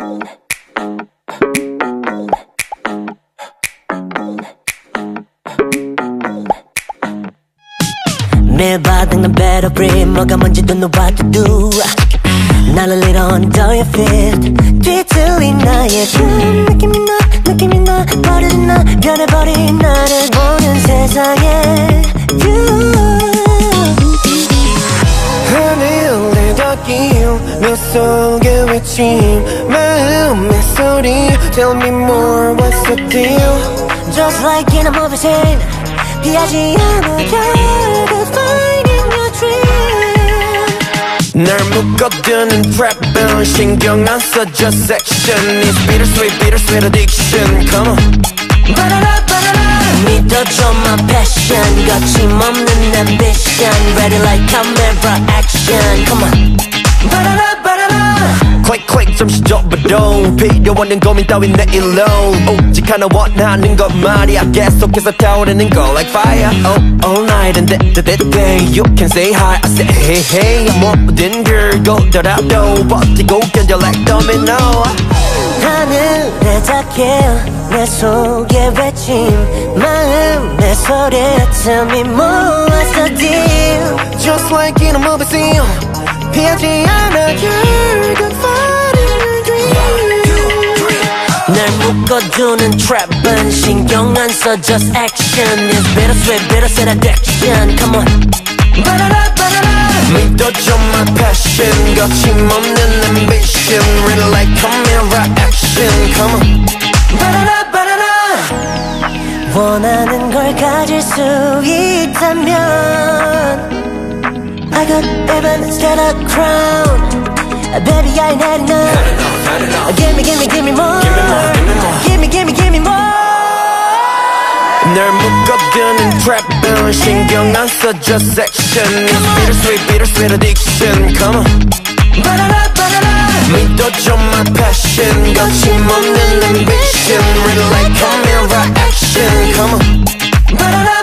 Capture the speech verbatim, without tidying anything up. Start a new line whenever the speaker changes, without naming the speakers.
매일 받은 난 better breathe 뭐가 뭔지 don't know what to do 나를 lead on do you feel 뒤틀린 나의 그 느낌이 나 느낌이 나 버려진 나 변해버린 나를 보는 세상에 you
하늘에다 끼운 내 속의 외침 마음의 소리 Tell me more what's the deal
Just like in a movie scene 피하지 않아 You're the fight in your dream
날 묶어두는 trap 신경 안 써 just action It's bittersweet bittersweet addiction Come on
바라라 바라라 믿어줘 my passion 거침없는 ambition Ready like camera action Come on 바라라 바라라
Click click 잠시 접어도 필요 없는 고민 따윈 내일로 오직 하나 원하는 것 말이야 계속해서 타오르는 거 like fire Oh all night and day day day You can say hi I say hey hey 뭐든 긁어더라도 버티고 견뎌 like domino
하늘에 닿길 내 속의 외침 마음의 소리 Tell me more what's the deal
Just like in a movie scene 피하지 않아 You're the fight in your dream
날 묶어두는 trap은 신경 안 써 just action It's bittersweet bittersweet addiction Come on 바라라 바라라
믿어줘 my passion 거침없는 ambition Ready like camera action Come on
바라라 바라라 원하는 걸 가질 수 있다면 I got heaven instead of crown Baby I ain't had enough Give me give me give me more Give me give me give me more
널 묶어두는 trap 신경 안 써 just action It's bittersweet bittersweet addiction Come on
바라라 바라라
믿어줘 my passion 거침없는 ambition Ready like camera action Come on
바라라